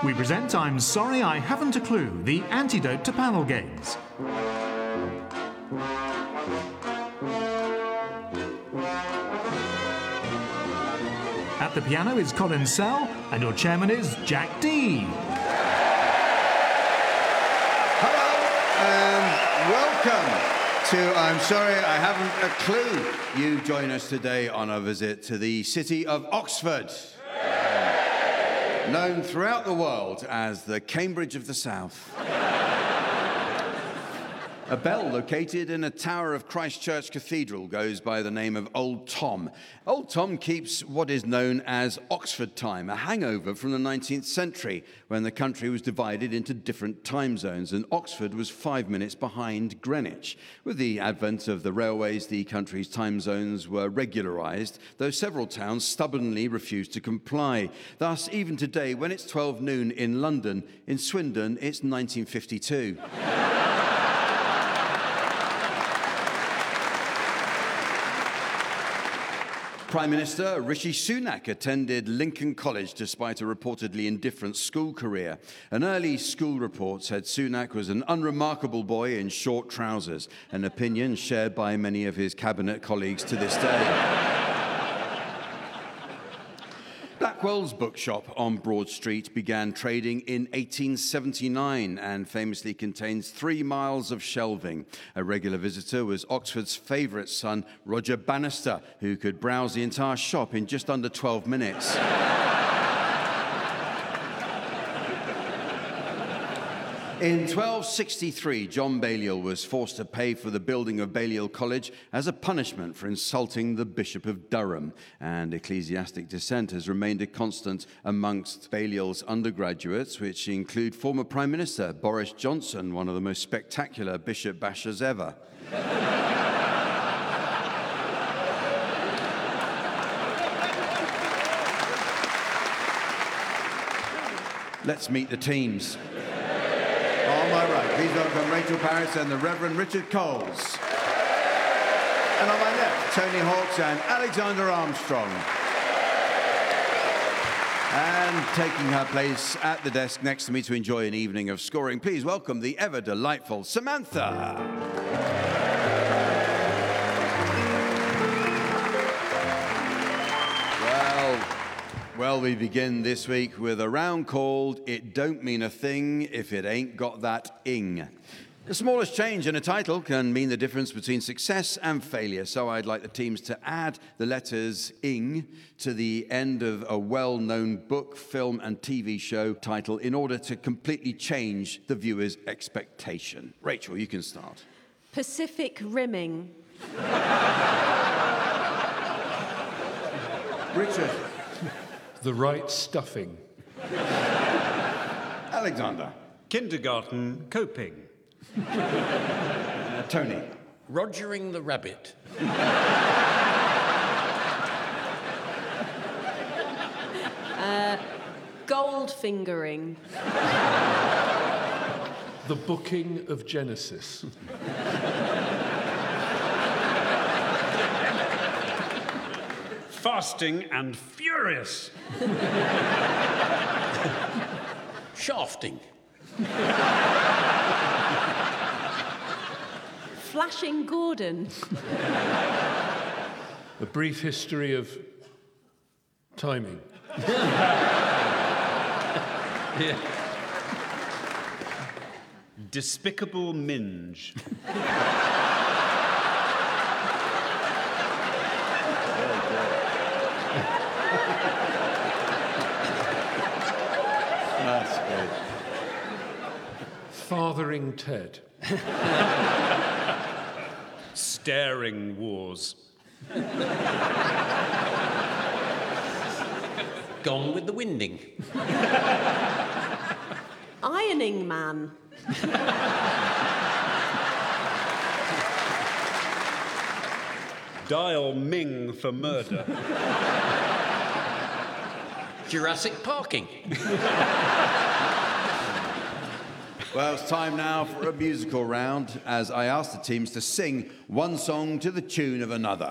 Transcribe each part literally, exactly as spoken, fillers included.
we present I'm Sorry I Haven't a Clue, the antidote to panel games. At the piano is Colin Sell, and your chairman is Jack Dee. Hello, and welcome to I'm Sorry I Haven't a Clue. You join us today on a visit to the city of Oxford, known throughout the world as the Cambridge of the South. A bell located in a tower of Christ Church Cathedral goes by the name of Old Tom. Old Tom keeps what is known as Oxford time, a hangover from the nineteenth century when the country was divided into different time zones and Oxford was five minutes behind Greenwich. With the advent of the railways, the country's time zones were regularised, though several towns stubbornly refused to comply. Thus, even today, when it's twelve noon in London, in Swindon it's nineteen fifty-two. Prime Minister Rishi Sunak attended Lincoln College despite a reportedly indifferent school career. An early school report said Sunak was an unremarkable boy in short trousers, an opinion shared by many of his cabinet colleagues to this day. Blackwell's bookshop on Broad Street began trading in eighteen seventy-nine and famously contains three miles of shelving. A regular visitor was Oxford's favourite son, Roger Bannister, who could browse the entire shop in just under twelve minutes. In twelve sixty-three, John Balliol was forced to pay for the building of Balliol College as a punishment for insulting the Bishop of Durham, and ecclesiastic dissent has remained a constant amongst Balliol's undergraduates, which include former Prime Minister Boris Johnson, one of the most spectacular bishop bashers ever. Let's meet the teams. On my right, please welcome Rachel Parris and the Reverend Richard Coles. And on my left, Tony Hawks and Alexander Armstrong. And taking her place at the desk next to me to enjoy an evening of scoring, please welcome the ever delightful Samantha. Well, we begin this week with a round called It Don't Mean a Thing If It Ain't Got That Ing. The smallest change in a title can mean the difference between success and failure, so I'd like the teams to add the letters ing to the end of a well-known book, film and T V show title in order to completely change the viewer's expectation. Rachel, you can start. Pacific Rimming. Richard. The Right Stuffing. Alexander. Kindergarten Coping. uh, Tony. Rogering the Rabbit. uh, Goldfingering. The Booking of Genesis. Fasting and Furious. Shafting. Flashing Gordon. A Brief History of Timing. Yeah. Despicable Minge. That's good. Fathering Ted. Staring Wars. Gone with the Winding. Ironing Man. Dial Ming for Murder. Jurassic Parking. Well, it's time now for a musical round as I ask the teams to sing one song to the tune of another.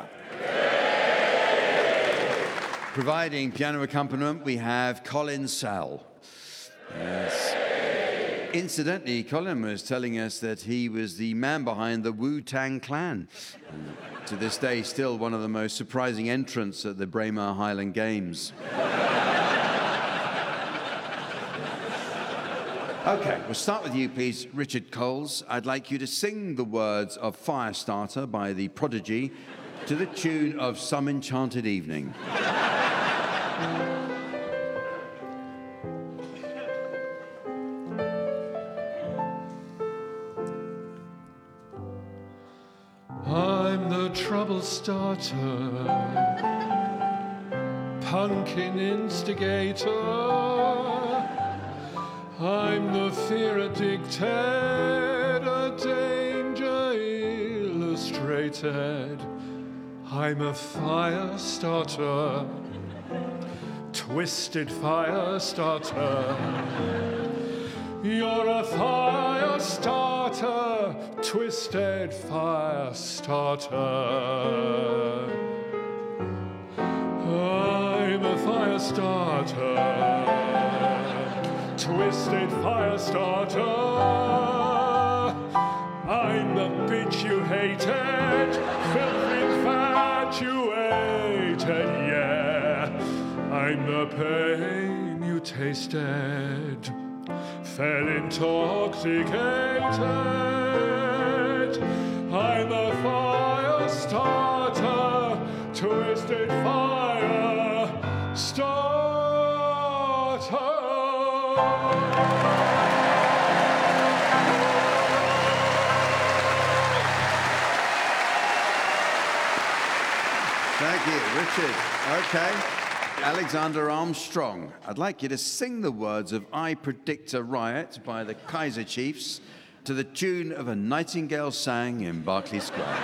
Providing piano accompaniment, we have Colin Sell. Yes. Incidentally, Colin was telling us that he was the man behind the Wu-Tang Clan. And to this day, still one of the most surprising entrants at the Braemar Highland Games. Okay, we'll start with you, please, Richard Coles. I'd like you to sing the words of Firestarter by The Prodigy to the tune of Some Enchanted Evening. I'm the trouble starter, pumpkin instigator. I'm the fear addicted, a danger illustrated. I'm a fire starter, twisted fire starter. You're a fire starter, twisted fire starter. I'm a fire starter, twisted fire starter. I'm the bitch you hated, filthy infatuated, yeah. I'm the pain you tasted, fell intoxicated. I'm a fire starter, twisted fire starter. Thank you, Richard. Okay. Alexander Armstrong, I'd like you to sing the words of I Predict a Riot by the Kaiser Chiefs to the tune of A Nightingale Sang in Berkeley Square.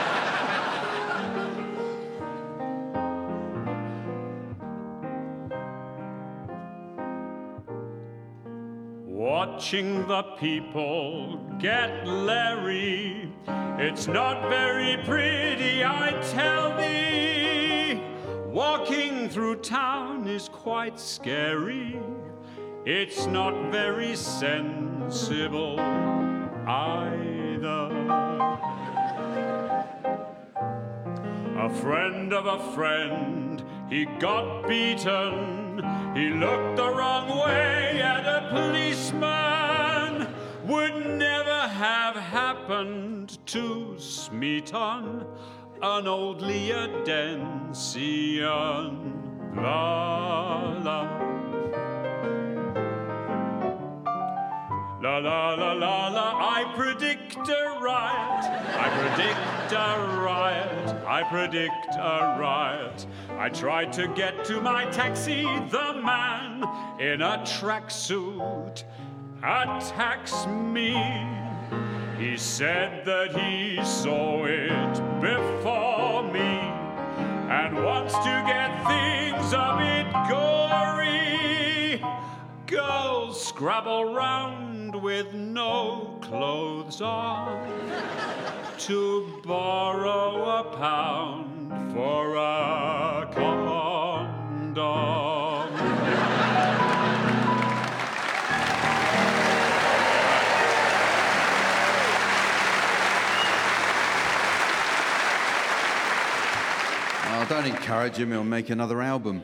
Watching the people get leery, it's not very pretty, I tell thee. Walking through town is quite scary, it's not very sensible either. A friend of a friend, he got beaten. He looked the wrong way at a policeman. Would never have happened to Smeaton, an old Leodensian. La la. La la la la la, I predict a riot. I predict a riot. I predict a riot. I tried to get to my taxi. The man in a tracksuit attacks me. He said that he saw it before me and wants to get things a bit gory. Girls scrabble round with no clothes on to borrow a pound for a condom. Oh, don't encourage him, he'll make another album.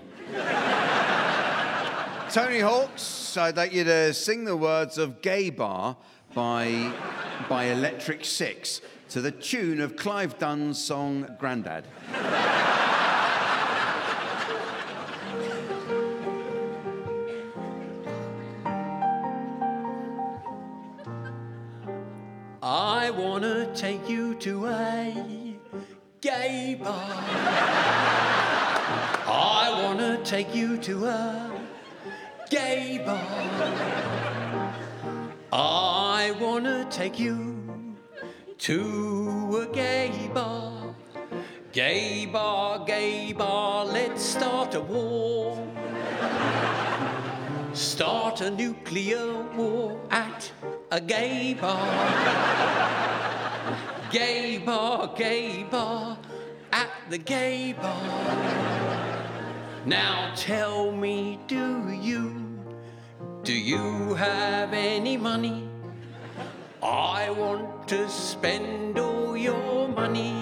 Tony Hawks, I'd like you to sing the words of Gay Bar by, by Electric Six to the tune of Clive Dunn's song Grandad. I wanna take you to a gay bar. I wanna take you to a gay bar. I wanna take you to a gay bar. Gay bar, gay bar, let's start a war. Start a nuclear war at a gay bar. Gay bar, gay bar, at the gay bar. Now tell me, do you Do you have any money? I want to spend all your money.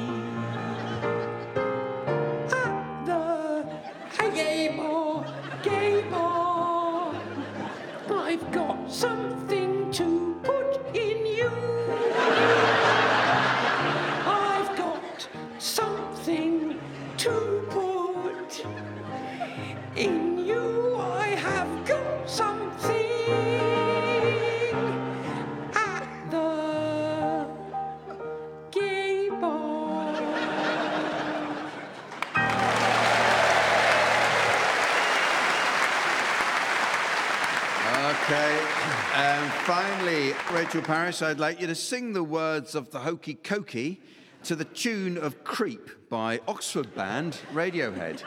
At the gay bar, gay bar, I've got something to put in you. I've got something to put in you. I have got something at the gay bar. Okay, and finally, Rachel Parrish, I'd like you to sing the words of the Hokey Cokey to the tune of Creep by Oxford band Radiohead.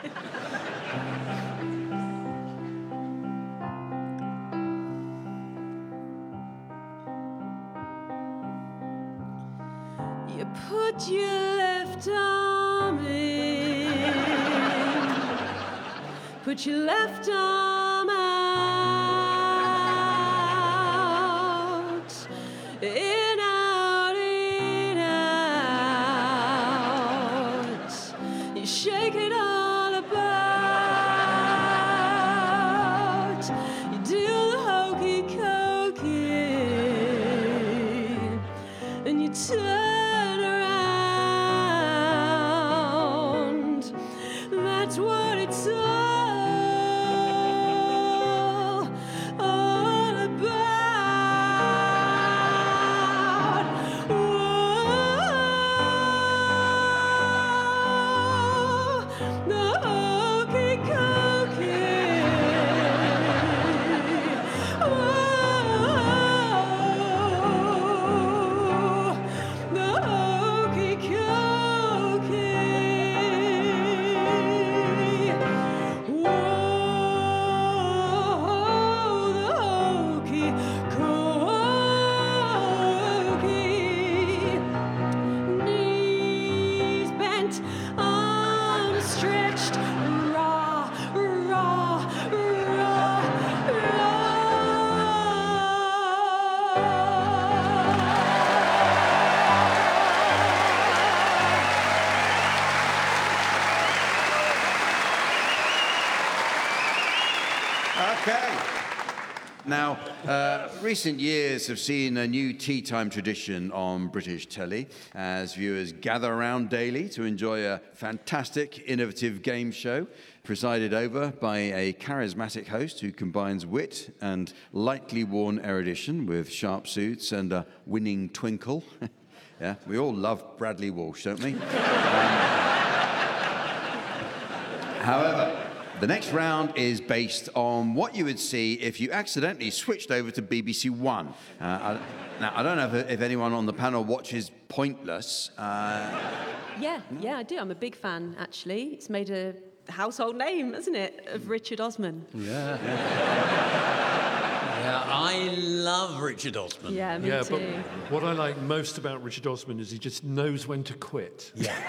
You put your left arm in, put your left arm out, in, out, in, out. You shake it all about. You do the hokey cokey, and you turn around. That's what it's all, all about. Whoa, the hokey cokey. Whoa, the hokey cokey. Whoa, the hokey cokey. Knees bent, arms stretched, raw, raw, raw, Okay. Now, uh, recent years have seen a new tea time tradition on British telly as viewers gather around daily to enjoy a fantastic, innovative game show presided over by a charismatic host who combines wit and lightly worn erudition with sharp suits and a winning twinkle. Yeah, we all love Bradley Walsh, don't we? Um, however, the next round is based on what you would see if you accidentally switched over to B B C One. Uh, I, now, I don't know if, if anyone on the panel watches Pointless. Uh, Yeah, yeah, I do. I'm a big fan, actually. It's made a household name, hasn't it, of Richard Osman. Yeah. Yeah, I love Richard Osman. Yeah, me Yeah, too. but what I like most about Richard Osman is he just knows when to quit.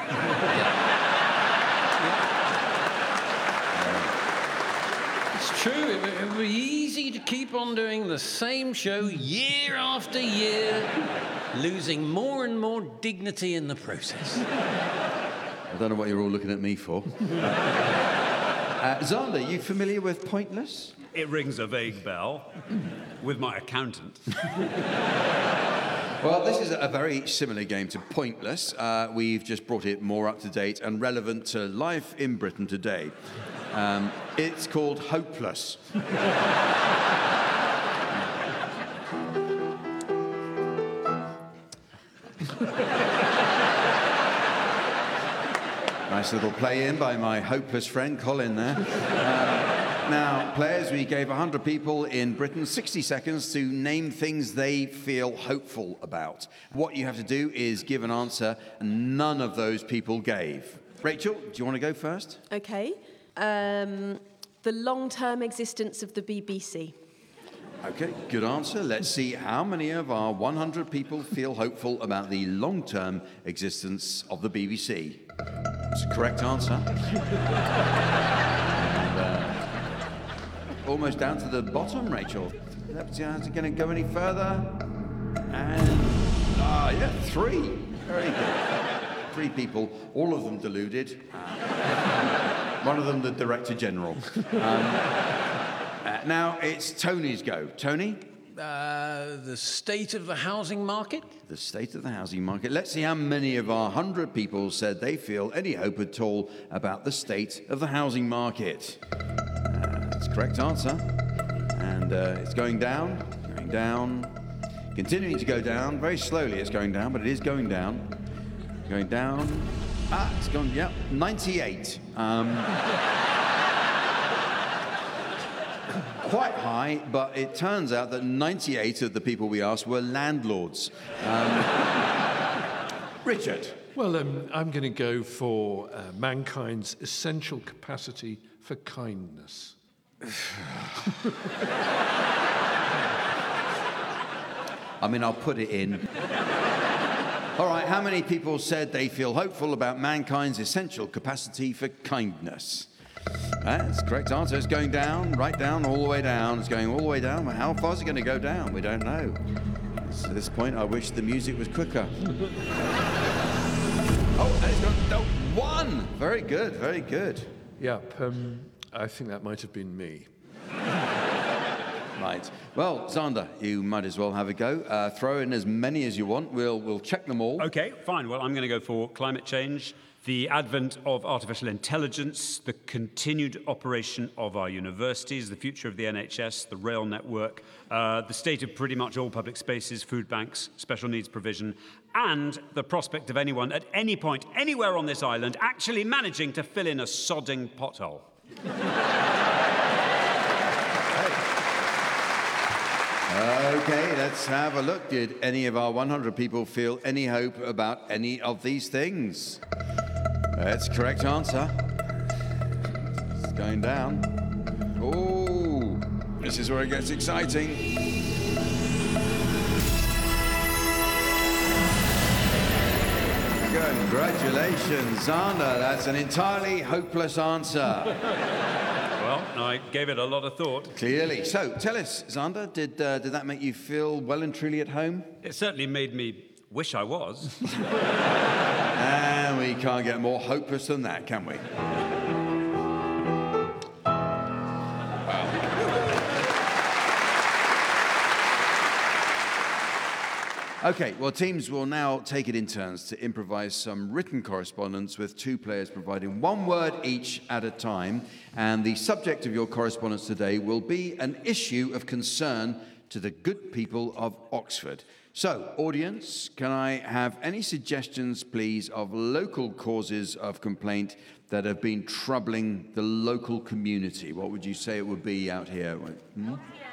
It's true. It, would- it would be easy to keep on doing the same show year after year, losing more and more dignity in the process. I don't know what you're all looking at me for. uh, Xander, you familiar with Pointless? It rings a vague bell with my accountant. Well, this is a very similar game to Pointless. Uh, we've just brought it more up to date and relevant to life in Britain today. Um, it's called Hopeless. Nice little play in by my hopeless friend Colin there. Uh, now, players, we gave one hundred people in Britain sixty seconds to name things they feel hopeful about. What you have to do is give an answer none of those people gave. Rachel, do you want to go first? Okay. Um, the long-term existence of the B B C. Okay, good answer. Let's see how many of our one hundred people feel hopeful about the long-term existence of the B B C. It's a correct answer. And, uh, almost down to the bottom, Rachel. Let's see, how's it going to go any further? And, ah, yeah, three. Very good. Three people, all of them deluded. Uh, one of them the Director General. Um, uh, now it's Tony's go. Tony? Uh, the state of the housing market? The state of the housing market. Let's see how many of our hundred people said they feel any hope at all about the state of the housing market. Uh, that's the correct answer. And uh, it's going down, going down, continuing to go down. Very slowly it's going down, but it is going down. Going down. Ah, it's gone, yeah, ninety-eight. Um, quite high, but it turns out that ninety-eight of the people we asked were landlords. Um, Richard. Well, um, I'm going to go for uh, mankind's essential capacity for kindness. I mean, I'll put it in. All right, how many people said they feel hopeful about mankind's essential capacity for kindness? That's the correct answer. It's going down, right down, all the way down. It's going all the way down. How far is it going to go down? We don't know. So at this point, I wish the music was quicker. Oh, and it's gone, no, one! Very good, very good. Yep, um, I think that might have been me. Right. Well, Xander, you might as well have a go. Uh, throw in as many as you want. We'll, we'll check them all. Okay, fine. Well, I'm going to go for climate change, the advent of artificial intelligence, the continued operation of our universities, the future of the N H S, the rail network, uh, the state of pretty much all public spaces, food banks, special needs provision, and the prospect of anyone at any point, anywhere on this island, actually managing to fill in a sodding pothole. Okay, let's have a look. Did any of our one hundred people feel any hope about any of these things? That's the correct answer. It's going down. Oh, this is where it gets exciting. Congratulations, Xander. That's an entirely hopeless answer. Well, I gave it a lot of thought. Clearly. So, tell us, Xander, did, uh, did that make you feel well and truly at home? It certainly made me wish I was. And we can't get more hopeless than that, can we? Okay, well, teams will now take it in turns to improvise some written correspondence with two players providing one word each at a time. And the subject of your correspondence today will be an issue of concern to the good people of Oxford. So, audience, can I have any suggestions, please, of local causes of complaint that have been troubling the local community? What would you say it would be out here? Hmm?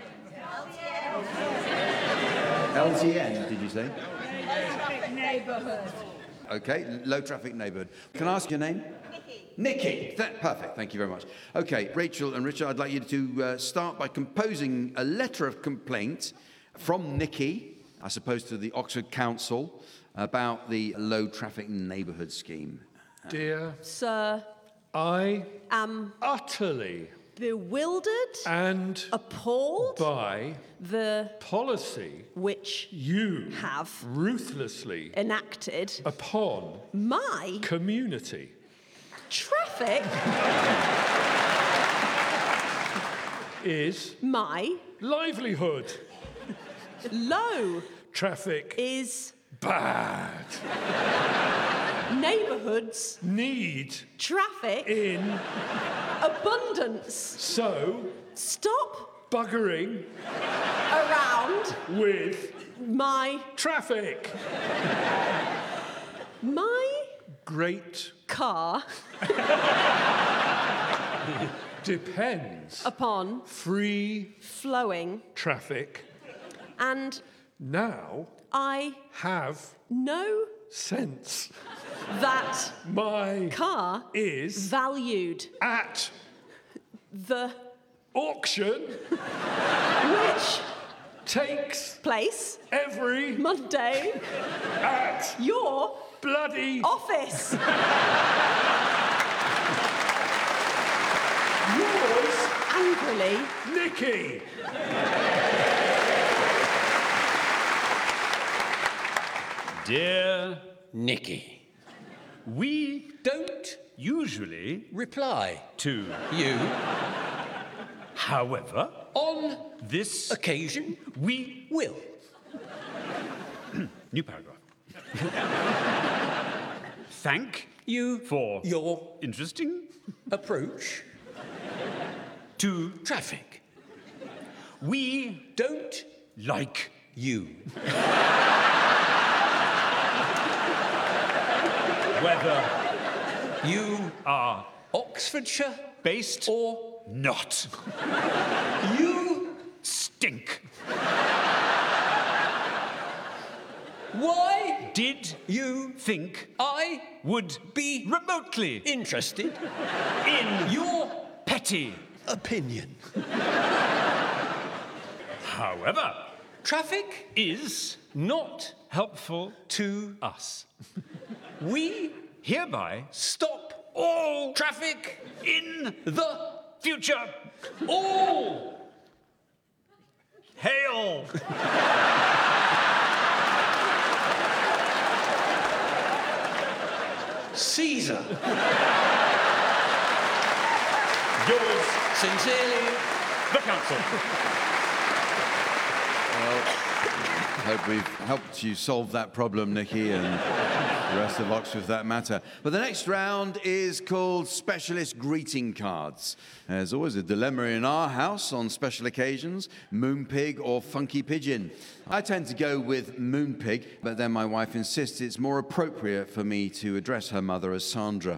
L T N, did you say? Low traffic neighbourhood. Okay, low traffic neighbourhood. Can I ask your name? Nikki. Nikki. Th- perfect, thank you very much. Okay, Rachel and Richard, I'd like you to uh, start by composing a letter of complaint from Nikki, I suppose to the Oxford Council, about the low traffic neighbourhood scheme. Dear, Sir, I am utterly bewildered, and appalled, by the policy which you have ruthlessly enacted upon my community. traffic Is my livelihood. low Traffic is bad. neighbourhoods Need traffic in. abundance. So Stop buggering around with my traffic. my Great car depends upon free flowing, traffic. and Now I have know sense. that My car is valued at the auction which takes place every Monday at your bloody office. yours, Angrily, Nikki. Dear Nicky, we don't usually reply to you. However, On this occasion, we will. New paragraph. Thank You for your interesting approach to traffic. we Don't like you. whether You are Oxfordshire based or not. you. Stink. Why Did you think I would be remotely interested in your petty. opinion? However, Traffic is not helpful to us. we Hereby stop all traffic in the future all hail. Caesar. Yours, Sincerely, the council. Hope we've helped you solve that problem, Nicky, and the rest of Oxford for that matter. But the next round is called Specialist Greeting Cards. There's always a dilemma in our house on special occasions, Moonpig or Funky Pigeon. I tend to go with Moonpig, but then my wife insists it's more appropriate for me to address her mother as Sandra.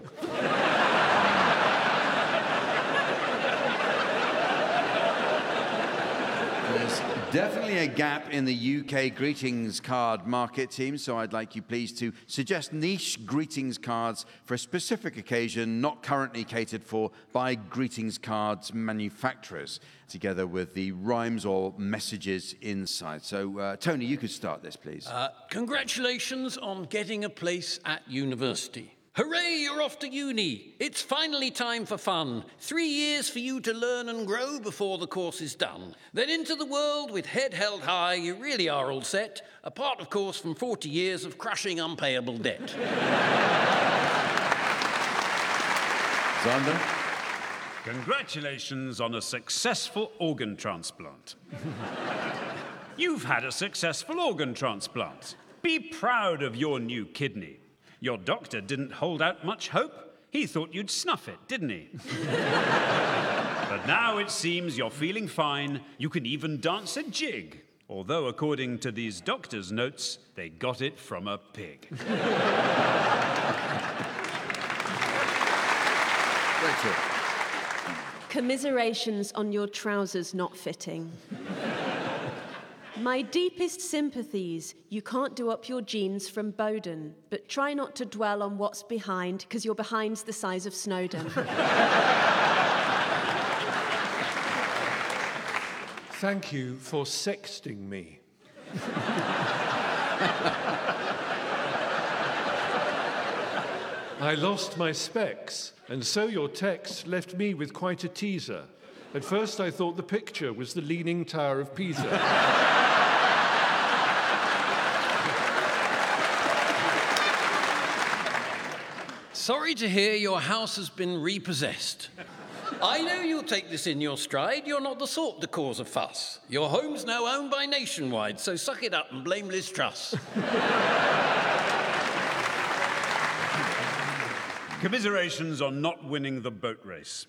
There's definitely a gap in the U K greetings card market, team, so I'd like you please to suggest niche greetings cards for a specific occasion not currently catered for by greetings cards manufacturers, together with the rhymes or messages inside. So, uh, Tony, you could start this, please. uh, congratulations on getting a place at university. Hooray, you're off to uni. It's finally time for fun. Three years for you to learn and grow before the course is done. Then into the world with head held high, you really are all set, apart, of course, from forty years of crushing unpayable debt. Xander? Congratulations on a successful organ transplant. You've had a successful organ transplant. Be proud of your new kidney. Your doctor didn't hold out much hope. He thought you'd snuff it, didn't he? But now it seems you're feeling fine. You can even dance a jig. Although, according to these doctors' notes, they got it from a pig. Rachel. Commiserations on your trousers not fitting. My deepest sympathies. You can't do up your jeans from Bowden, but try not to dwell on what's behind, because your behind's the size of Snowdon. Thank you for sexting me. I lost my specs, and so your text left me with quite a teaser. At first I thought the picture was the Leaning Tower of Pisa. Sorry to hear your house has been repossessed. I know you'll take this in your stride. You're not the sort to cause a fuss. Your home's now owned by Nationwide, so suck it up and blame Liz Truss. Commiserations on not winning the boat race.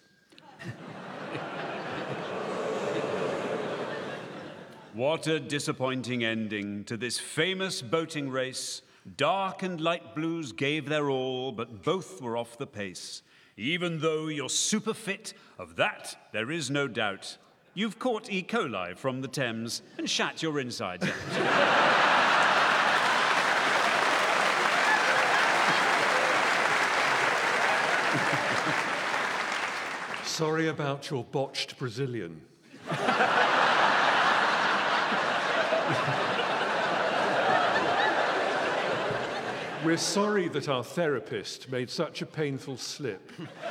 What a disappointing ending to this famous boating race. Dark and light blues gave their all, but both were off the pace. Even though you're super fit, of that there is no doubt. You've caught E. coli from the Thames and shat your insides out. Sorry about your botched Brazilian. We're sorry that our therapist made such a painful slip.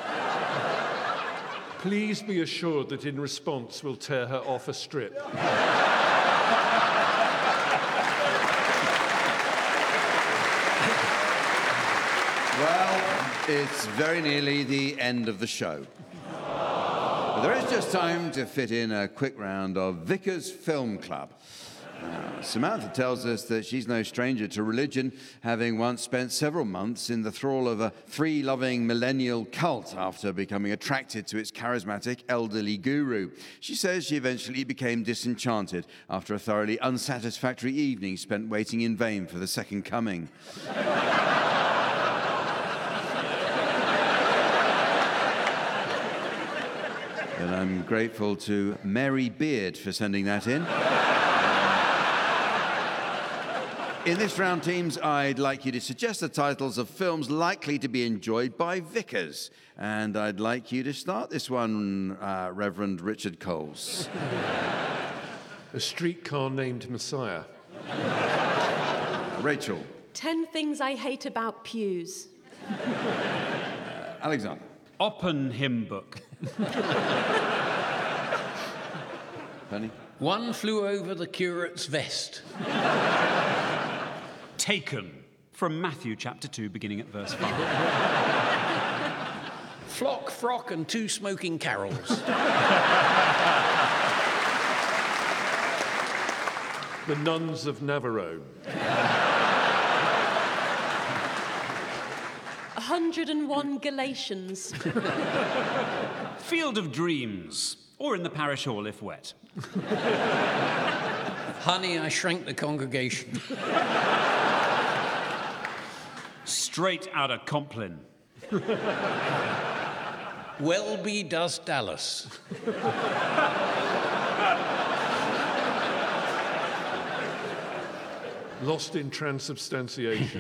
Please be assured that in response we'll tear her off a strip. Well, it's very nearly the end of the show. But there is just time to fit in a quick round of Vickers Film Club. Uh, Samantha tells us that she's no stranger to religion, having once spent several months in the thrall of a free-loving millennial cult after becoming attracted to its charismatic elderly guru. She says she eventually became disenchanted after a thoroughly unsatisfactory evening spent waiting in vain for the second coming. And I'm grateful to Mary Beard for sending that in. In this round, teams, I'd like you to suggest the titles of films likely to be enjoyed by Vickers. And I'd like you to start this one, uh, Reverend Richard Coles. A Streetcar Named Messiah. Rachel. Ten Things I Hate About Pews. Uh, Alexander. Oppen Hymn Book. Penny. One Flew Over the Curate's Vest. Taken, from Matthew chapter two, beginning at verse five. Flock, Frock and Two Smoking Carols. The Nuns of Navarone. A Hundred and One Galatians. Field of Dreams, or in the parish hall if wet. Honey, I Shrank the Congregation. Straight out of Compline. Welby Does Dallas. Lost in Transubstantiation.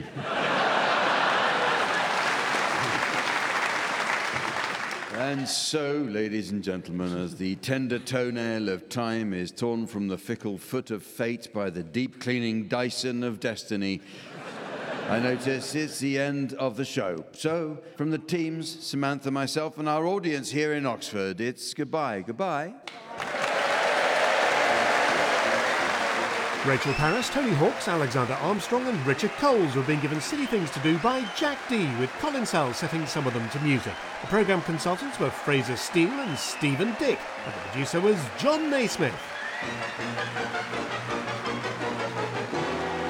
And so, ladies and gentlemen, as the tender toenail of time is torn from the fickle foot of fate by the deep-cleaning Dyson of destiny, I notice it's the end of the show. So, from the teams, Samantha, myself, and our audience here in Oxford, it's goodbye. Goodbye. Rachel Paris, Tony Hawks, Alexander Armstrong and Richard Coles were being given silly things to do by Jack Dee, with Colin Sell setting some of them to music. The programme consultants were Fraser Steele and Stephen Dick, and the producer was John Naismith.